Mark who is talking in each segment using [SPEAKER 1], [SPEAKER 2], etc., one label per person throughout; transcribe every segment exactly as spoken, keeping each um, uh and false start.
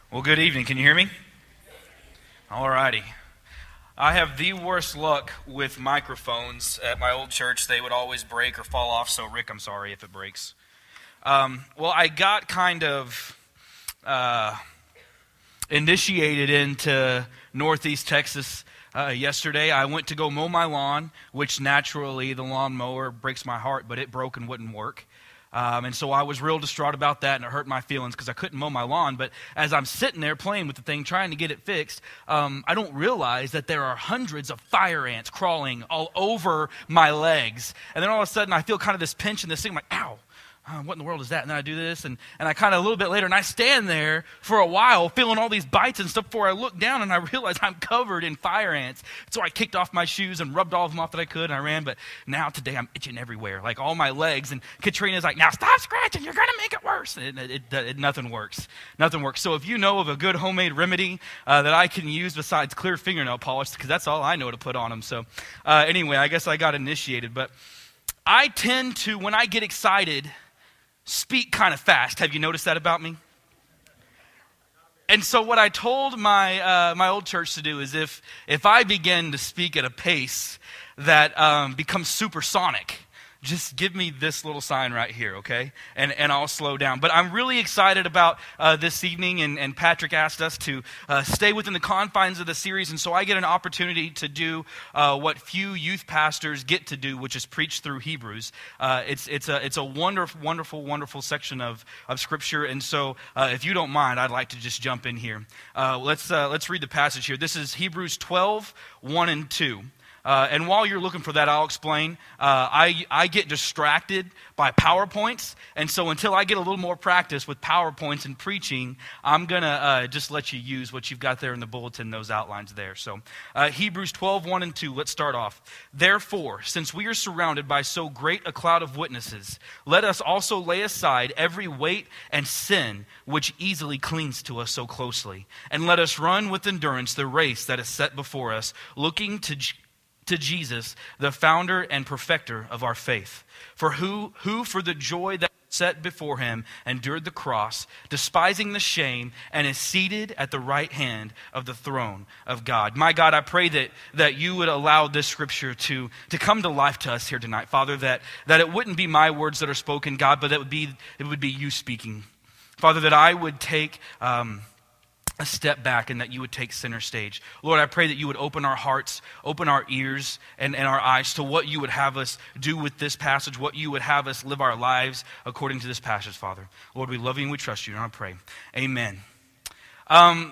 [SPEAKER 1] Well, good evening. Can you hear me? All righty. I have the worst luck with microphones at my old church. They would always break or fall off, so Rick, I'm sorry if it breaks. Um, well, I got kind of uh, initiated into Northeast Texas uh, yesterday. I went to go mow my lawn, which naturally the lawnmower breaks my heart, but it broke and wouldn't work. Um, and so I was real distraught about that, and it hurt my feelings because I couldn't mow my lawn. But as I'm sitting there playing with the thing, trying to get it fixed, um, I don't realize that there are hundreds of fire ants crawling all over my legs. And then all of a sudden, I feel kind of this pinch and this thing, I'm like, ow. Uh, what in the world is that? And then I do this, and, and I kind of a little bit later, and I stand there for a while feeling all these bites and stuff before I look down, and I realize I'm covered in fire ants. So I kicked off my shoes and rubbed all of them off that I could, and I ran. But now today I'm itching everywhere, like all my legs. And Katrina's like, now stop scratching. You're going to make it worse. And it, it, it, it, nothing works. Nothing works. So if you know of a good homemade remedy uh, that I can use besides clear fingernail polish, because that's all I know to put on them. So uh, anyway, I guess I got initiated. But I tend to, when I get excited, speak kind of fast. Have you noticed that about me? And so what I told my uh, my old church to do is if if I begin to speak at a pace that um, becomes supersonic, just give me this little sign right here, okay? And and I'll slow down. But I'm really excited about uh, this evening, and, and Patrick asked us to uh, stay within the confines of the series, and so I get an opportunity to do uh, what few youth pastors get to do, which is preach through Hebrews. Uh, it's it's a it's a wonderful, wonderful, wonderful section of, of Scripture, and so uh, if you don't mind, I'd like to just jump in here. Uh, let's uh, let's read the passage here. This is Hebrews twelve, one and two. Uh, and while you're looking for that, I'll explain. Uh, I, I get distracted by PowerPoints, and so until I get a little more practice with PowerPoints and preaching, I'm going to uh, just let you use what you've got there in the bulletin, those outlines there. So uh, Hebrews twelve, one and two, let's start off. Therefore, since we are surrounded by so great a cloud of witnesses, let us also lay aside every weight and sin which easily clings to us so closely, and let us run with endurance the race that is set before us, looking to to Jesus, the founder and perfecter of our faith. For who, who for the joy that was set before him endured the cross, despising the shame, and is seated at the right hand of the throne of God. My God, I pray that, that you would allow this scripture to, to come to life to us here tonight. Father, that, that it wouldn't be my words that are spoken, God, but that it would be, it would be you speaking. Father, that I would take Um, a step back and that you would take center stage. Lord, I pray that you would open our hearts, open our ears and, and our eyes to what you would have us do with this passage, what you would have us live our lives according to this passage, Father. Lord, we love you and we trust you, and I pray. Amen. Um,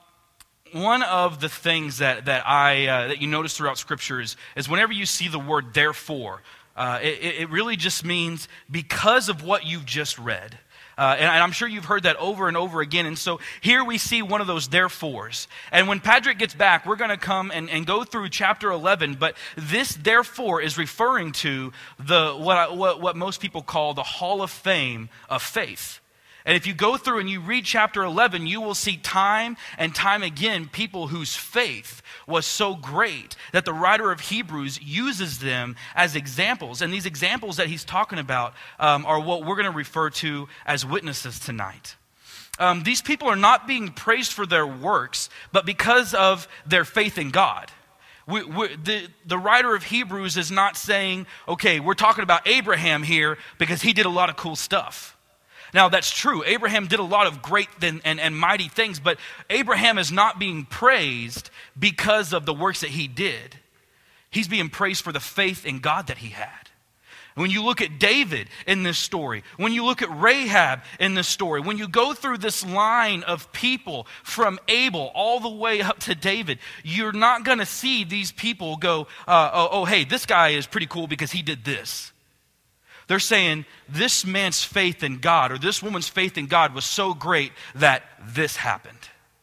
[SPEAKER 1] one of the things that, that, I, uh, that you notice throughout Scripture is, is whenever you see the word therefore, uh, it, it really just means because of what you've just read. Uh, and, and I'm sure you've heard that over and over again. And so here we see one of those therefores. And when Patrick gets back, we're going to come and, and go through chapter eleven. But this therefore is referring to the what, I, what, what most people call the Hall of Fame of faith. And if you go through and you read chapter eleven, you will see time and time again people whose faith was so great that the writer of Hebrews uses them as examples. And these examples that he's talking about um, are what we're going to refer to as witnesses tonight. Um, these people are not being praised for their works, but because of their faith in God. We, we, the, the writer of Hebrews is not saying, okay, we're talking about Abraham here because he did a lot of cool stuff. Now, that's true. Abraham did a lot of great and, and, and mighty things, but Abraham is not being praised because of the works that he did. He's being praised for the faith in God that he had. When you look at David in this story, when you look at Rahab in this story, when you go through this line of people from Abel all the way up to David, you're not going to see these people go, uh, oh, oh, hey, this guy is pretty cool because he did this. They're saying this man's faith in God or this woman's faith in God was so great that this happened.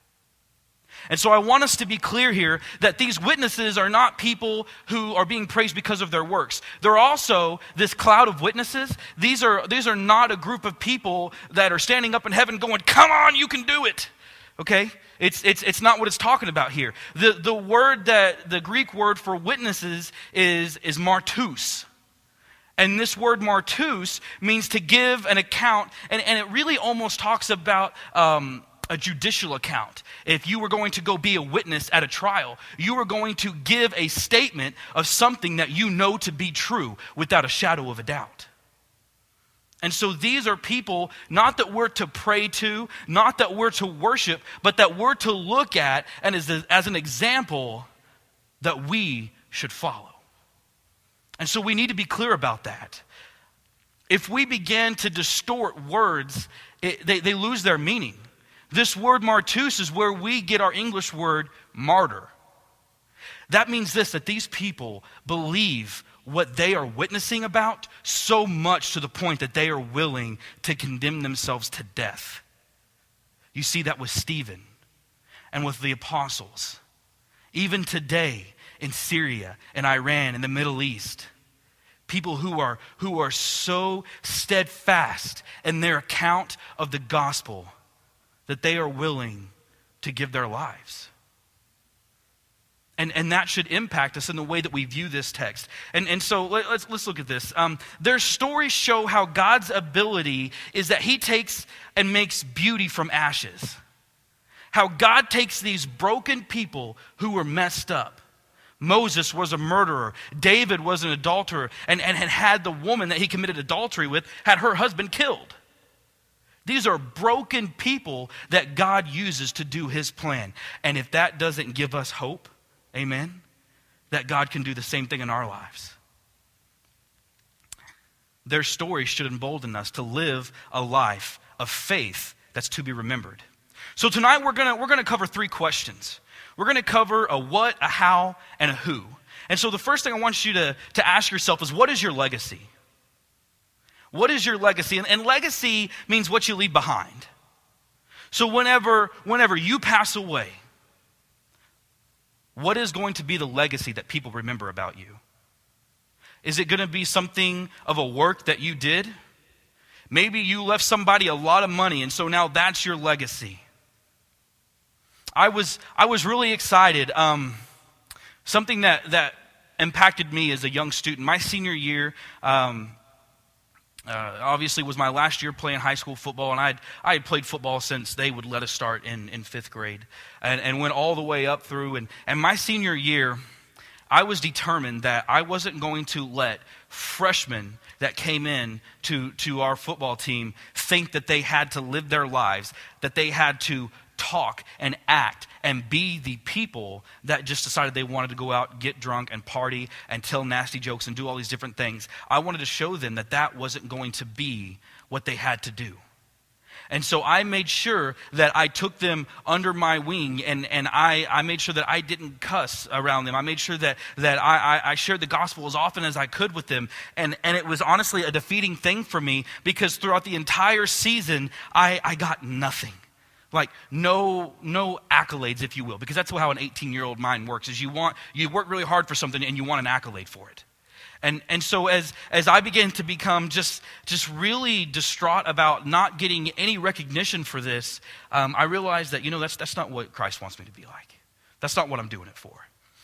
[SPEAKER 1] And so I want us to be clear here that these witnesses are not people who are being praised because of their works. They're also this cloud of witnesses. These are, these are not a group of people that are standing up in heaven going, come on, you can do it. Okay? It's, it's, it's not what it's talking about here. The, the word that, the Greek word for witnesses is, is martus. And this word martus means to give an account, and, and it really almost talks about um, a judicial account. If you were going to go be a witness at a trial, you were going to give a statement of something that you know to be true without a shadow of a doubt. And so these are people, not that we're to pray to, not that we're to worship, but that we're to look at and as, a, as an example that we should follow. And so we need to be clear about that. If we begin to distort words, it, they, they lose their meaning. This word martus is where we get our English word martyr. That means this, that these people believe what they are witnessing about so much to the point that they are willing to condemn themselves to death. You see that with Stephen and with the apostles. Even today in Syria and Iran and the Middle East, people who are, who are so steadfast in their account of the gospel that they are willing to give their lives. And, and that should impact us in the way that we view this text. And, and so let, let's, let's look at this. Um, their stories show how God's ability is that he takes and makes beauty from ashes. How God takes these broken people who were messed up. Moses was a murderer. David was an adulterer and, and had had the woman that he committed adultery with, had her husband killed. These are broken people that God uses to do his plan. And if that doesn't give us hope, amen, that God can do the same thing in our lives. Their story should embolden us to live a life of faith that's to be remembered. So tonight we're gonna we're gonna cover three questions. We're gonna cover a what, a how, and a who. And so the first thing I want you to, to ask yourself is, what is your legacy? What is your legacy? And, and legacy means what you leave behind. So whenever, whenever you pass away, what is going to be the legacy that people remember about you? Is it going to be something of a work that you did? Maybe you left somebody a lot of money, and so now that's your legacy. I was I was really excited. Um, something that, that impacted me as a young student. My senior year, um, uh, obviously was my last year playing high school football, and I'd, I had played football since they would let us start in, in fifth grade, and, and went all the way up through. And, and my senior year, I was determined that I wasn't going to let freshmen that came in to, to our football team think that they had to live their lives, that they had to talk and act and be the people that just decided they wanted to go out, get drunk and party and tell nasty jokes and do all these different things. I wanted to show them that that wasn't going to be what they had to do. And so I made sure that I took them under my wing, and, and I, I made sure that I didn't cuss around them. I made sure that, that I, I, I shared the gospel as often as I could with them. And, and it was honestly a defeating thing for me, because throughout the entire season, I, I got nothing. Like no no accolades, if you will, because that's how an eighteen-year-old mind works, is you want you work really hard for something and you want an accolade for it. And and so as as I began to become just just really distraught about not getting any recognition for this, um, I realized that, you know, that's that's not what Christ wants me to be like. That's not what I'm doing it for.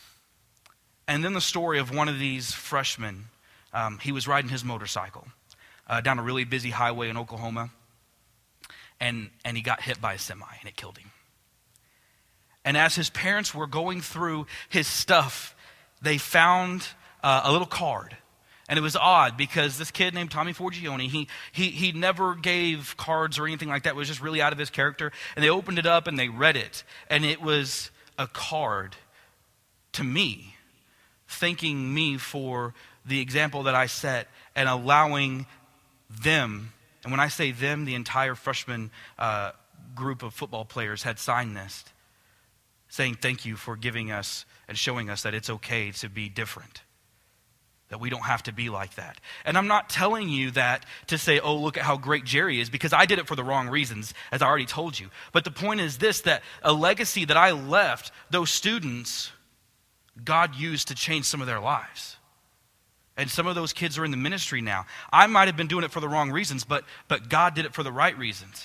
[SPEAKER 1] And then the story of one of these freshmen, um, he was riding his motorcycle uh, down a really busy highway in Oklahoma. And, and he got hit by a semi, and it killed him. And as his parents were going through his stuff, they found uh, a little card. And it was odd, because this kid named Tommy Forgione, he, he, he never gave cards or anything like that. It was just really out of his character. And they opened it up and they read it. And it was a card to me, thanking me for the example that I set and allowing them. And when I say them, the entire freshman uh, group of football players had signed this, saying thank you for giving us and showing us that it's okay to be different, that we don't have to be like that. And I'm not telling you that to say, oh, look at how great Jerry is, because I did it for the wrong reasons, as I already told you. But the point is this, that a legacy that I left, those students, God used to change some of their lives. And some of those kids are in the ministry now. I might have been doing it for the wrong reasons, but, but God did it for the right reasons.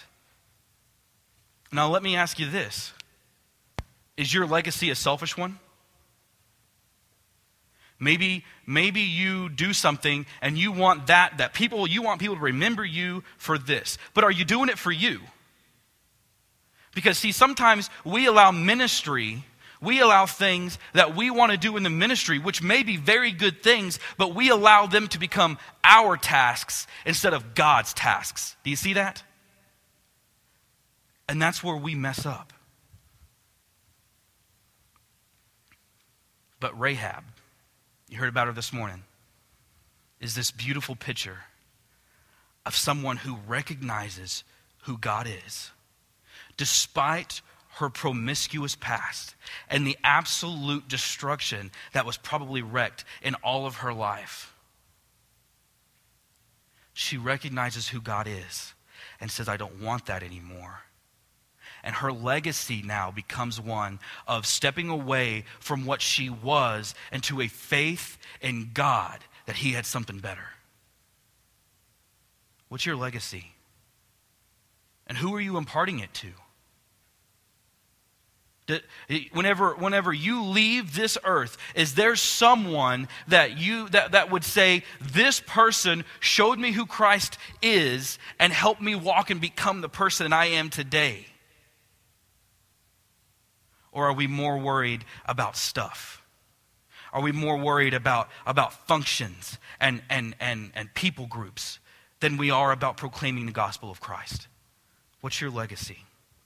[SPEAKER 1] Now let me ask you this. Is your legacy a selfish one? Maybe, maybe you do something and you want that, that people, you want people to remember you for this. But are you doing it for you? Because see, sometimes we allow ministry, we allow things that we want to do in the ministry, which may be very good things, but we allow them to become our tasks instead of God's tasks. Do you see that? And that's where we mess up. But Rahab, you heard about her this morning, is this beautiful picture of someone who recognizes who God is, despite her promiscuous past and the absolute destruction that was probably wrecked in all of her life. She recognizes who God is and says, I don't want that anymore. And her legacy now becomes one of stepping away from what she was into a faith in God that he had something better. What's your legacy? And who are you imparting it to? Whenever, whenever you leave this earth, is there someone that you that, that would say, this person showed me who Christ is and helped me walk and become the person I am today? Or are we more worried about stuff? Are we more worried about, about functions and, and, and, and people groups than we are about proclaiming the gospel of Christ? What's your legacy?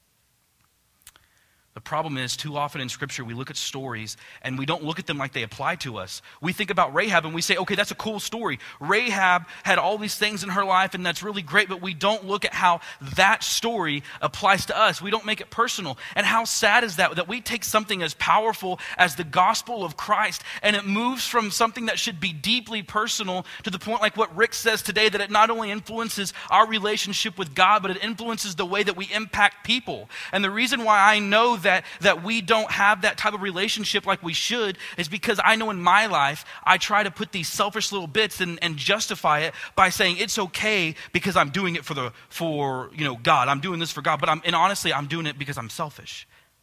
[SPEAKER 1] The problem is, too often in Scripture, we look at stories and we don't look at them like they apply to us. We think about Rahab and we say, okay, that's a cool story. Rahab had all these things in her life and that's really great, but we don't look at how that story applies to us. We don't make it personal. And how sad is that, that we take something as powerful as the gospel of Christ and it moves from something that should be deeply personal to the point like what Rick says today, that it not only influences our relationship with God, but it influences the way that we impact people. And the reason why I know that That, that we don't have that type of relationship like we should is because I know in my life, I try to put these selfish little bits and, and justify it by saying it's okay because I'm doing it for the for you know God. I'm doing this for God, but I'm and honestly I'm doing it because I'm selfish.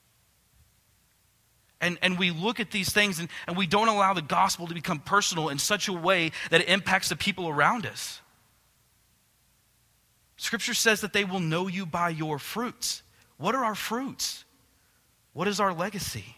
[SPEAKER 1] And and we look at these things and, and we don't allow the gospel to become personal in such a way that it impacts the people around us. Scripture says that they will know you by your fruits. What are our fruits? What is our legacy?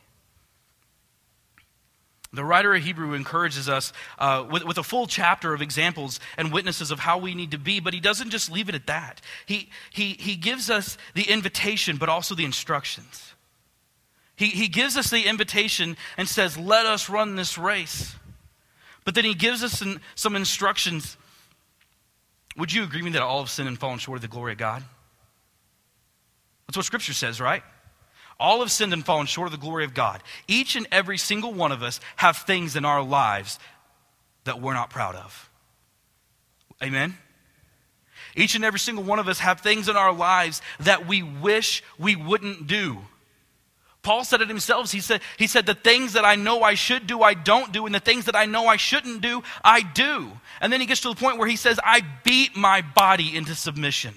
[SPEAKER 1] The writer of Hebrew encourages us uh, with, with a full chapter of examples and witnesses of how we need to be, but he doesn't just leave it at that. He, he, he gives us the invitation, but also the instructions. He, he gives us the invitation and says, let us run this race. But then he gives us some, some instructions. Would you agree with me that all have sinned and fallen short of the glory of God? That's what Scripture says, right? All have sinned and fallen short of the glory of God. Each and every single one of us have things in our lives that we're not proud of. Amen? Each and every single one of us have things in our lives that we wish we wouldn't do. Paul said it himself. He said, he said, the things that I know I should do, I don't do, and the things that I know I shouldn't do, I do. And then he gets to the point where he says, I beat my body into submission.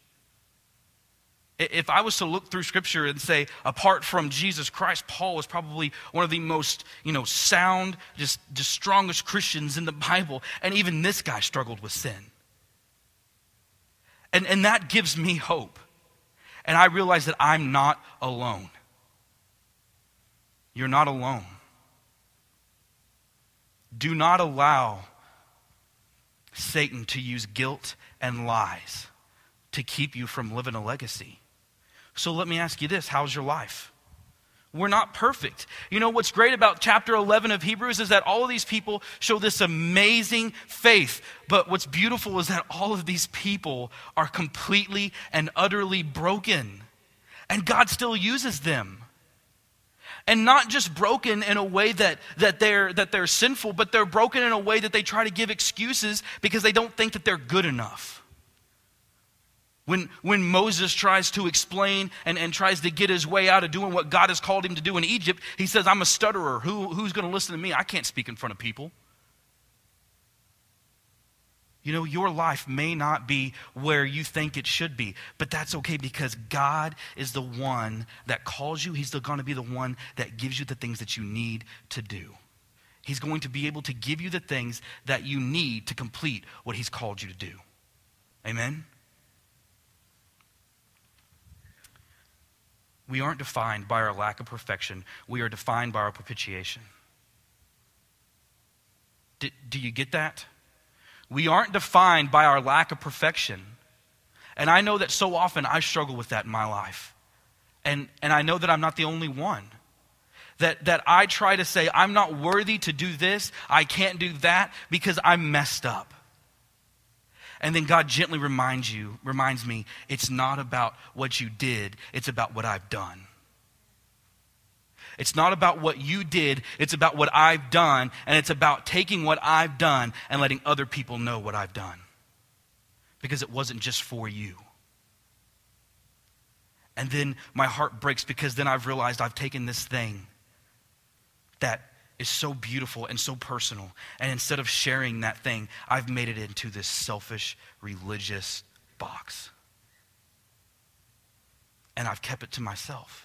[SPEAKER 1] If I was to look through Scripture and say, apart from Jesus Christ, Paul was probably one of the most, you know, sound, just, just strongest Christians in the Bible. And even this guy struggled with sin. And, and that gives me hope. And I realize that I'm not alone. You're not alone. Do not allow Satan to use guilt and lies to keep you from living a legacy. So let me ask you this, how's your life? We're not perfect. You know what's great about chapter eleven of Hebrews is that all of these people show this amazing faith. But what's beautiful is that all of these people are completely and utterly broken. And God still uses them. And not just broken in a way that, that, they're, that they're sinful, but they're broken in a way that they try to give excuses because they don't think that they're good enough. When, when Moses tries to explain and, and tries to get his way out of doing what God has called him to do in Egypt, he says, I'm a stutterer. Who, who's going to listen to me? I can't speak in front of people. You know, your life may not be where you think it should be, but that's okay because God is the one that calls you. He's going to be the one that gives you the things that you need to do. He's going to be able to give you the things that you need to complete what he's called you to do. Amen? We aren't defined by our lack of perfection. We are defined by our propitiation. Do, do you get that? We aren't defined by our lack of perfection. And I know that so often I struggle with that in my life. And, and I know that I'm not the only one. That, that I try to say, I'm not worthy to do this, I can't do that because I'm messed up. And then God gently reminds you, reminds me, it's not about what you did, it's about what I've done. It's not about what you did, it's about what I've done, and it's about taking what I've done and letting other people know what I've done. Because it wasn't just for you. And then my heart breaks because then I've realized I've taken this thing that is so beautiful and so personal. And instead of sharing that thing, I've made it into this selfish, religious box. And I've kept it to myself.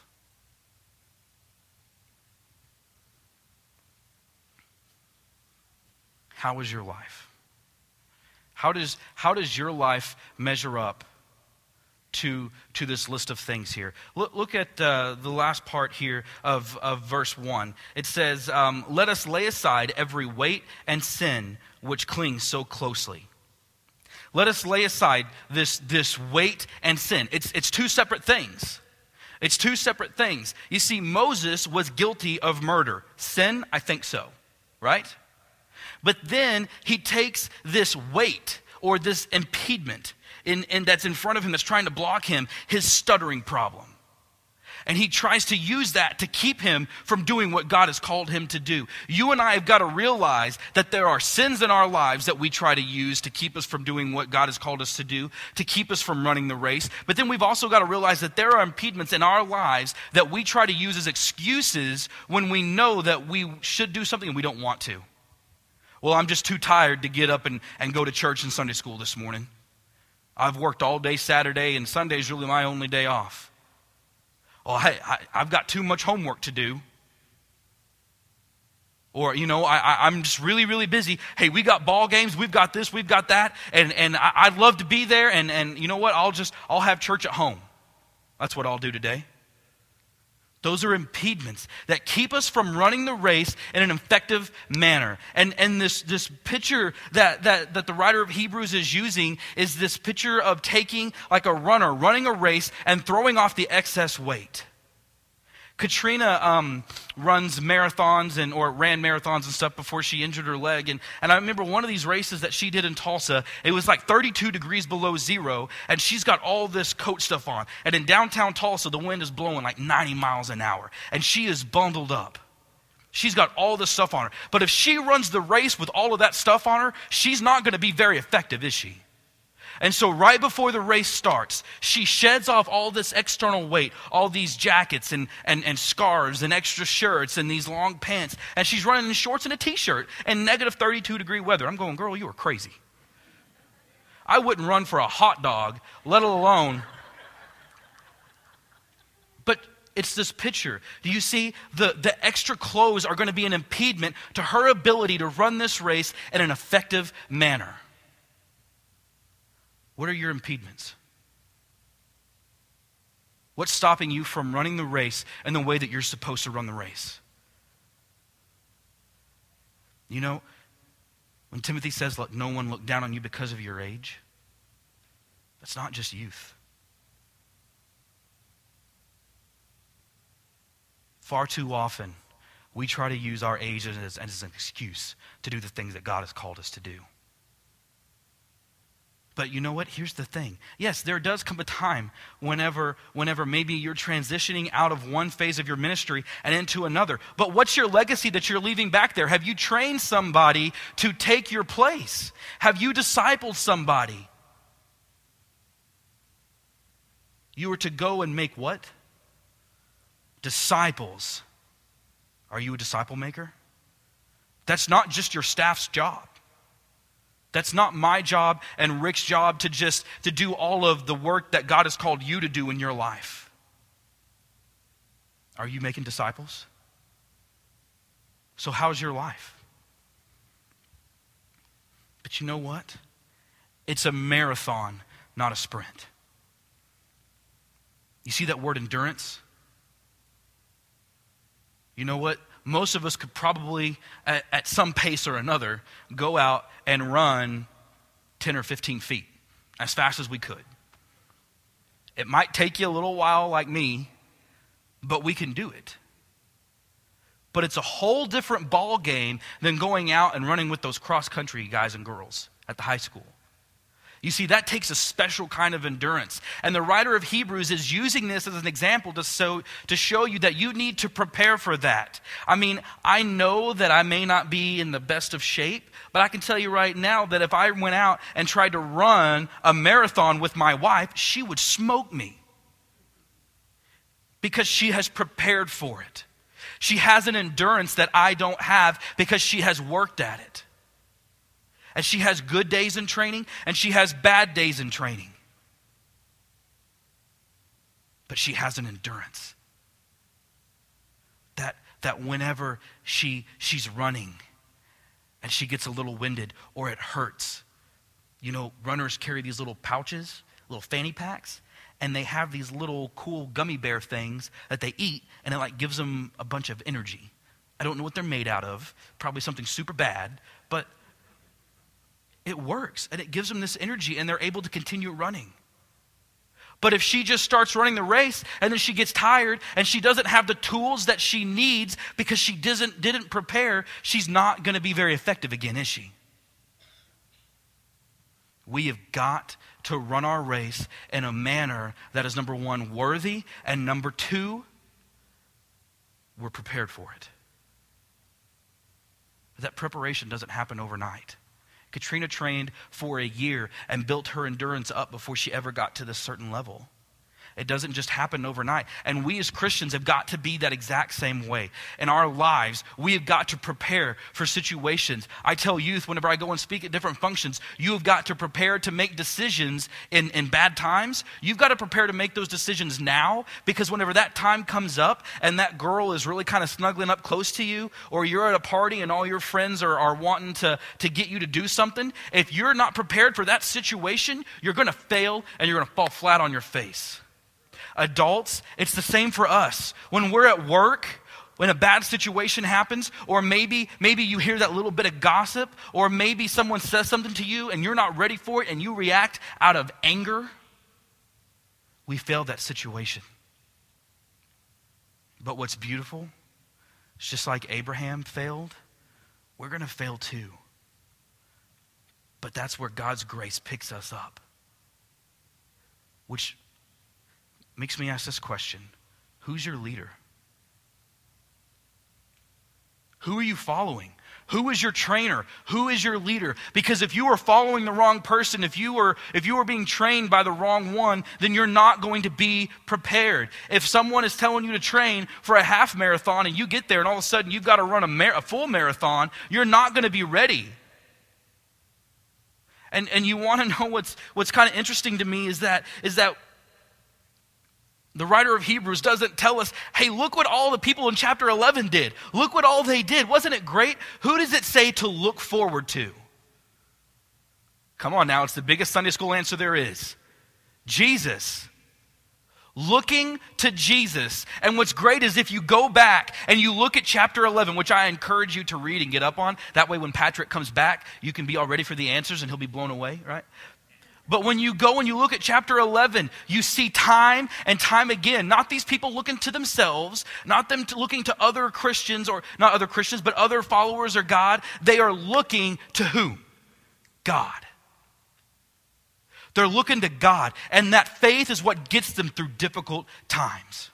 [SPEAKER 1] How is your life? How does, how does your life measure up to, to this list of things here? Look, look at uh, the last part here of, of verse one. It says, um, let us lay aside every weight and sin which clings so closely. Let us lay aside this, this weight and sin. It's, it's two separate things. It's two separate things. You see, Moses was guilty of murder. Sin? I think so, right? But then he takes this weight or this impediment in, in, that's in front of him that's trying to block him, his stuttering problem. And he tries to use that to keep him from doing what God has called him to do. You and I have got to realize that there are sins in our lives that we try to use to keep us from doing what God has called us to do, to keep us from running the race. But then we've also got to realize that there are impediments in our lives that we try to use as excuses when we know that we should do something and we don't want to. Well, I'm just too tired to get up and, and go to church and Sunday school this morning. I've worked all day Saturday, and Sunday is really my only day off. Oh, hey, I, I've got too much homework to do. Or, you know, I, I, I'm just really, really busy. Hey, we got ball games, we've got this, we've got that, and, and I, I'd love to be there, and, and you know what, I'll just, I'll have church at home. That's what I'll do today. Those are impediments that keep us from running the race in an effective manner. And, and this, this picture that, that, that the writer of Hebrews is using is this picture of taking like a runner, running a race and throwing off the excess weight. Katrina um, runs marathons and or ran marathons and stuff before she injured her leg. And, and I remember one of these races that she did in Tulsa, it was like thirty-two degrees below zero, and she's got all this coat stuff on. And in downtown Tulsa, the wind is blowing like ninety miles an hour, and she is bundled up. She's got all this stuff on her. But if she runs the race with all of that stuff on her, she's not going to be very effective, is she? And so right before the race starts, she sheds off all this external weight, all these jackets and, and, and scarves and extra shirts and these long pants. And she's running in shorts and a t-shirt in negative thirty-two degree weather. I'm going, girl, you are crazy. I wouldn't run for a hot dog, let alone. But it's this picture. Do you see? The, the extra clothes are going to be an impediment to her ability to run this race in an effective manner. What are your impediments? What's stopping you from running the race in the way that you're supposed to run the race? You know, when Timothy says, let no one look down on you because of your age, that's not just youth. Far too often, we try to use our age as, as an excuse to do the things that God has called us to do. But you know what? Here's the thing. Yes, there does come a time whenever, whenever maybe you're transitioning out of one phase of your ministry and into another. But what's your legacy that you're leaving back there? Have you trained somebody to take your place? Have you discipled somebody? You are to go and make what? Disciples. Are you a disciple maker? That's not just your staff's job. That's not my job and Rick's job to just to do all of the work that God has called you to do in your life. Are you making disciples? So how's your life? But you know what? It's a marathon, not a sprint. You see that word endurance? You know what? Most of us could probably, at, at some pace or another, go out and run ten or fifteen feet as fast as we could. It might take you a little while like me, but we can do it. But it's a whole different ball game than going out and running with those cross-country guys and girls at the high school. You see, that takes a special kind of endurance. And the writer of Hebrews is using this as an example to, so, to show you that you need to prepare for that. I mean, I know that I may not be in the best of shape, but I can tell you right now that if I went out and tried to run a marathon with my wife, she would smoke me. Because she has prepared for it. She has an endurance that I don't have because she has worked at it. And she has good days in training, and she has bad days in training. But she has an endurance. That, that whenever she, she's running, and she gets a little winded, or it hurts. You know, runners carry these little pouches, little fanny packs, and they have these little cool gummy bear things that they eat, and it like gives them a bunch of energy. I don't know what they're made out of, probably something super bad, but it works, and it gives them this energy, and they're able to continue running. But if she just starts running the race, and then she gets tired, and she doesn't have the tools that she needs because she doesn't, didn't prepare, she's not going to be very effective again, is she? We have got to run our race in a manner that is, number one, worthy, and number two, we're prepared for it. But that preparation doesn't happen overnight. Katrina trained for a year and built her endurance up before she ever got to this certain level. It doesn't just happen overnight. And we as Christians have got to be that exact same way. In our lives, we have got to prepare for situations. I tell youth whenever I go and speak at different functions, you have got to prepare to make decisions in, in bad times. You've got to prepare to make those decisions now, because whenever that time comes up and that girl is really kind of snuggling up close to you, or you're at a party and all your friends are, are wanting to, to get you to do something, if you're not prepared for that situation, you're going to fail and you're going to fall flat on your face. Adults, it's the same for us. When we're at work, when a bad situation happens, or maybe maybe you hear that little bit of gossip, or maybe someone says something to you and you're not ready for it and you react out of anger, we fail that situation. But what's beautiful, it's just like Abraham failed, we're going to fail too. But that's where God's grace picks us up. Which makes me ask this question: who's your leader? Who are you following? Who is your trainer? Who is your leader? Because if you are following the wrong person, if you are if you are being trained by the wrong one, then you're not going to be prepared. If someone is telling you to train for a half marathon and you get there and all of a sudden you've got to run a, mar- a full marathon, you're not going to be ready. And and you want to know what's what's kind of interesting to me is that is that the writer of Hebrews doesn't tell us, hey, look what all the people in chapter eleven did. Look what all they did. Wasn't it great? Who does it say to look forward to? Come on now, it's the biggest Sunday school answer there is. Jesus. Looking to Jesus. And what's great is if you go back and you look at chapter eleven, which I encourage you to read and get up on. That way when Patrick comes back, you can be all ready for the answers and he'll be blown away, right? But when you go and you look at chapter eleven, you see time and time again, not these people looking to themselves, not them to looking to other Christians, or not other Christians, but other followers of God. They are looking to whom? God. They're looking to God, and that faith is what gets them through difficult times.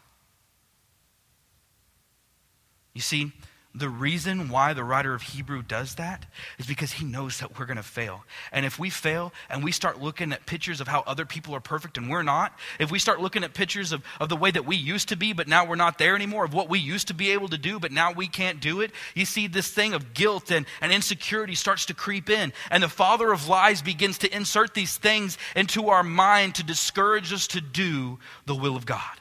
[SPEAKER 1] You see, the reason why the writer of Hebrew does that is because he knows that we're going to fail. And if we fail and we start looking at pictures of how other people are perfect and we're not, if we start looking at pictures of, of the way that we used to be but now we're not there anymore, of what we used to be able to do but now we can't do it, you see this thing of guilt and, and insecurity starts to creep in. And the father of lies begins to insert these things into our mind to discourage us to do the will of God.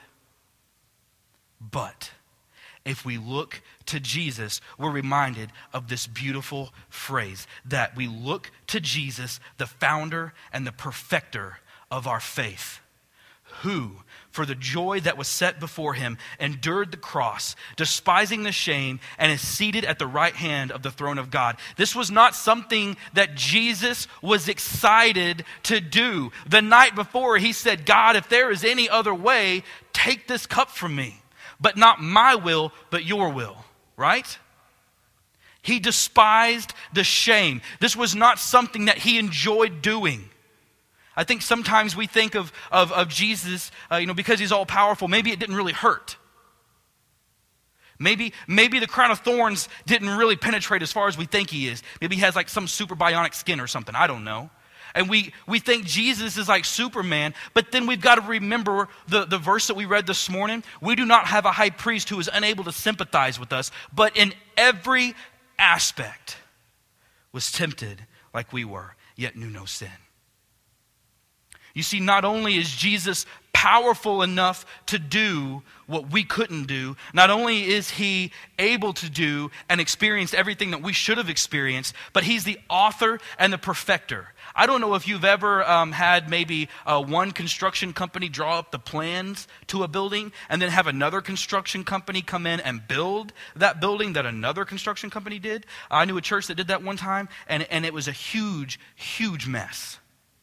[SPEAKER 1] But if we look to Jesus, we're reminded of this beautiful phrase that we look to Jesus, the founder and the perfecter of our faith, who, for the joy that was set before him, endured the cross, despising the shame, and is seated at the right hand of the throne of God. This was not something that Jesus was excited to do. The night before, he said, God, if there is any other way, take this cup from me. But not my will, but your will. Right? He despised the shame. This was not something that he enjoyed doing. I think sometimes we think of, of, of Jesus, uh, you know, because he's all powerful, maybe it didn't really hurt. Maybe, maybe the crown of thorns didn't really penetrate as far as we think he is. Maybe he has like some super bionic skin or something. I don't know. And we, we think Jesus is like Superman, but then we've got to remember the, the verse that we read this morning. We do not have a high priest who is unable to sympathize with us, but in every aspect was tempted like we were, yet knew no sin. You see, not only is Jesus powerful enough to do what we couldn't do, not only is he able to do and experience everything that we should have experienced, but he's the author and the perfecter. I don't know if you've ever um, had maybe uh, one construction company draw up the plans to a building and then have another construction company come in and build that building that another construction company did. I knew a church that did that one time, and, and it was a huge, huge mess.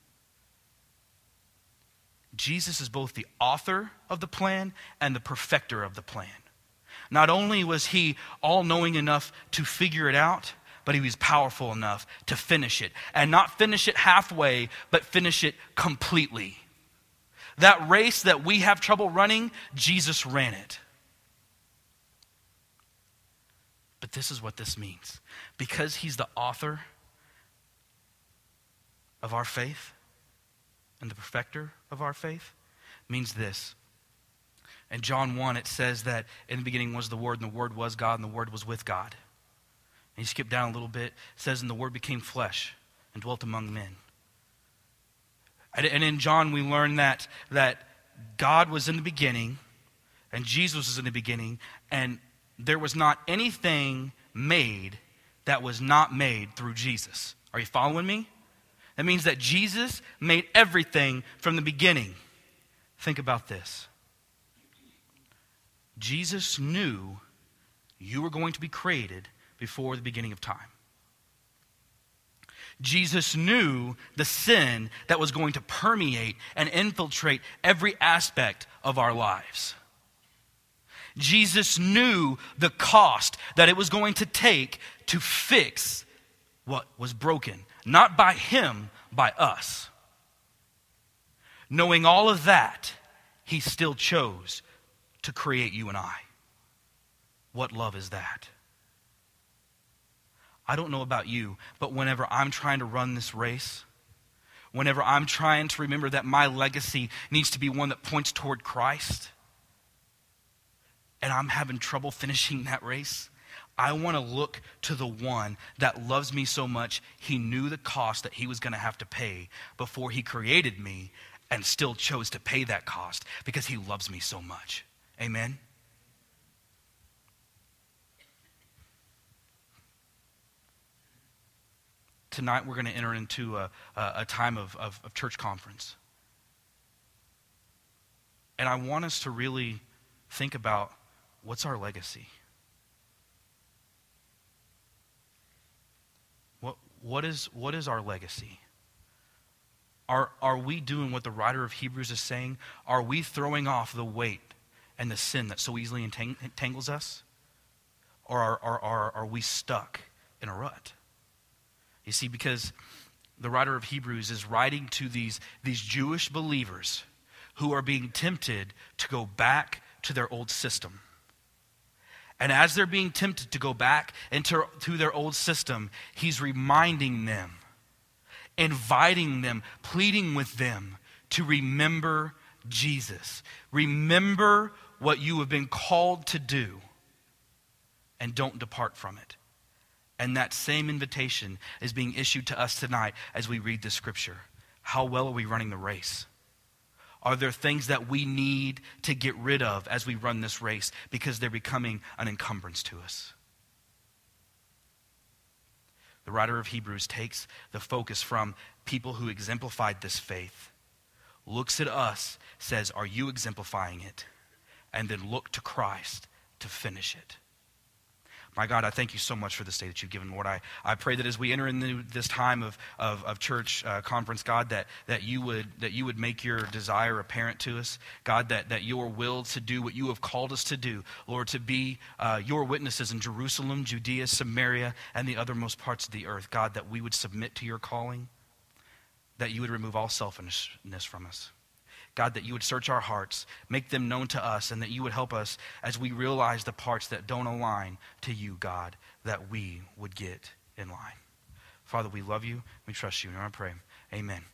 [SPEAKER 1] Jesus is both the author of the plan and the perfecter of the plan. Not only was he all-knowing enough to figure it out, but he was powerful enough to finish it. And not finish it halfway, but finish it completely. That race that we have trouble running, Jesus ran it. But this is what this means. Because he's the author of our faith and the perfecter of our faith, means this. In John one, it says that in the beginning was the Word, and the Word was God, and the Word was with God. And you skip down a little bit, it says, and the Word became flesh and dwelt among men. And, and in John, we learn that, that God was in the beginning, and Jesus was in the beginning, and there was not anything made that was not made through Jesus. Are you following me? That means that Jesus made everything from the beginning. Think about this. Jesus knew you were going to be created before the beginning of time. Jesus knew the sin that was going to permeate and infiltrate every aspect of our lives. Jesus knew the cost that it was going to take to fix what was broken. Not by him, by us. Knowing all of that, he still chose to create you and I. What love is that? I don't know about you, but whenever I'm trying to run this race, whenever I'm trying to remember that my legacy needs to be one that points toward Christ, and I'm having trouble finishing that race, I want to look to the one that loves me so much, he knew the cost that he was going to have to pay before he created me and still chose to pay that cost because he loves me so much. Amen? Tonight we're going to enter into a, a, a time of, of, of church conference. And I want us to really think about what's our legacy? What, what, is, what is our legacy? Are, are we doing what the writer of Hebrews is saying? Are we throwing off the weight and the sin that so easily entang- entangles us? Or are, are, are, are we stuck in a rut? You see, because the writer of Hebrews is writing to these, these Jewish believers who are being tempted to go back to their old system. And as they're being tempted to go back into to their old system, he's reminding them, inviting them, pleading with them to remember Jesus. Remember what you have been called to do and don't depart from it. And that same invitation is being issued to us tonight as we read this scripture. How well are we running the race? Are there things that we need to get rid of as we run this race because they're becoming an encumbrance to us? The writer of Hebrews takes the focus from people who exemplified this faith, looks at us, says, are you exemplifying it? And then look to Christ to finish it. My God, I thank you so much for this day that you've given, Lord. I, I pray that as we enter into this time of, of, of church uh, conference, God, that, that, you would, that you would make your desire apparent to us. God, that, that your will to do what you have called us to do, Lord, to be uh, your witnesses in Jerusalem, Judea, Samaria, and the othermost parts of the earth. God, that we would submit to your calling, that you would remove all selfishness from us. God, that you would search our hearts, make them known to us, and that you would help us as we realize the parts that don't align to you, God, that we would get in line. Father, we love you. We trust you. And I pray, amen.